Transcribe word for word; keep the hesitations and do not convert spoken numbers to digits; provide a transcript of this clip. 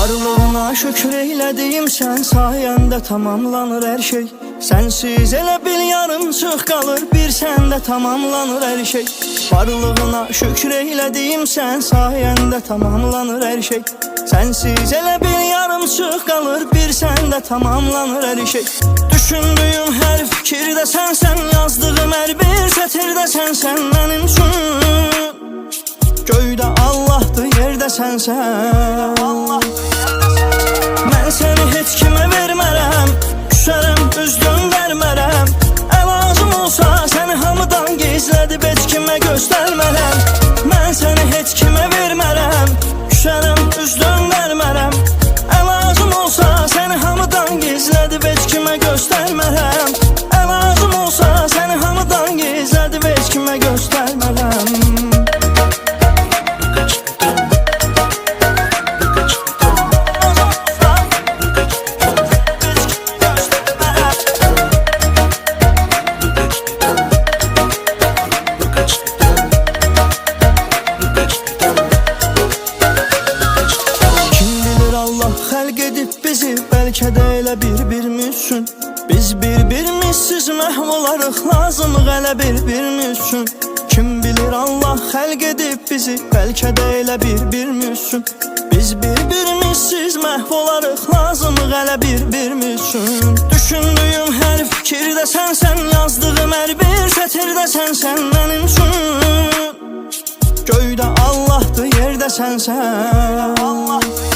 Varlığına şükür eylədiyim sən sayəndə tamamlanır hər şey. Sənsiz elə bil yarımçıq qalır, bir səndə tamamlanır hər şey. Varlığına şükür eylədiyim sən sayəndə tamamlanır hər şey. Sənsiz elə bil yarımçıq qalır, bir səndə tamamlanır hər şey. Düşündüyüm hər fikirdə sənsən, yazdığım hər bir sətirdə sənsən mənim üçün. Göydə Allahdır, yerdə sənsən. Mən səni heç kimə vermərəm, küsərəm, üz döndərmərəm. Əlacım olsa səni hamıdan gizlədib heç kimə göstərmərəm. Mən səni heç kimə vermərəm, küsərəm, üz döndərmərəm. Əlacım olsa səni hamıdan gizlədib heç kimə göstərmərəm. Əlacım olsa səni hamıdan gizlədib heç kimə göstərmərəm. Xəlq edib bizi, bəlkə də elə bir-birimiz üçün. Biz bir-birimizsiz məhv olarıq, lazımıq elə bir-birimiz üçün. Kim bilir Allah xəlq edib bizi, bəlkə də elə bir-birimiz üçün. Biz bir-birimizsiz məhv olarıq, lazımıq elə bir-birimiz üçün. Düşündüyüm hər fikirdə sənsən, yazdığım hər bir sətirdə sənsən mənim üçün. Göydə Allahdır, yerdə sənsən.